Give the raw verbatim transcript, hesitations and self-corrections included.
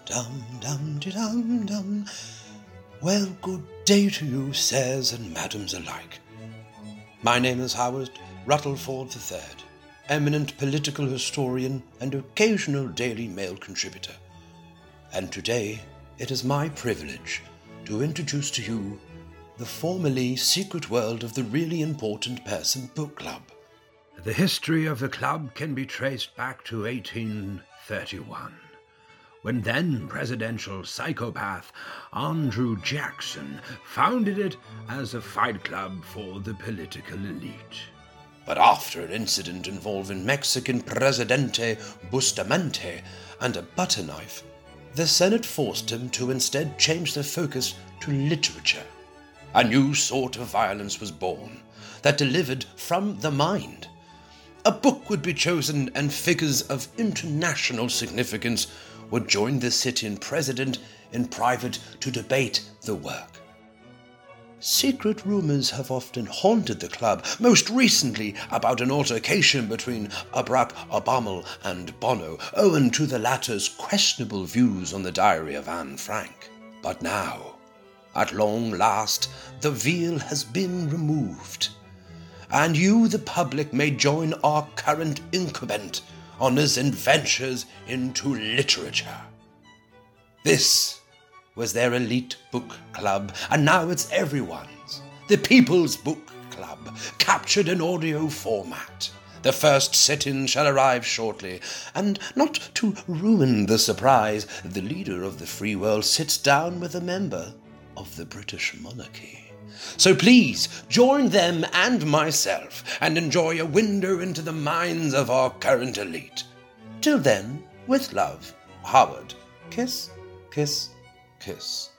Dum dum de dum dum. Well, good day to you, sirs and madams alike. My name is Howard Ruttleford the Third, eminent political historian and occasional Daily Mail contributor. And today it is my privilege to introduce to you the formerly secret world of the Really Important Person Book Club. The history of the club can be traced back to eighteen thirty-one, when then presidential psychopath Andrew Jackson founded it as a fight club for the political elite. But after an incident involving Mexican Presidente Bustamante and a butter knife, the Senate forced him to instead change their focus to literature. A new sort of violence was born that delivered from the mind. A book would be chosen, and figures of international significance would join the sitting president in private to debate the work. Secret rumors have often haunted the club, most recently about an altercation between Barack Obama and Bono, owing to the latter's questionable views on the diary of Anne Frank. But now, at long last, the veil has been removed, and you, the public, may join our current incumbent on his adventures into literature. This was their elite book club, and now it's everyone's. The People's Book Club, captured in audio format. The first sit-in shall arrive shortly, and not to ruin the surprise, the leader of the free world sits down with a member of the British monarchy. So please join them and myself and enjoy a window into the minds of our current elite. Till then, with love, Howard. Kiss, kiss, kiss.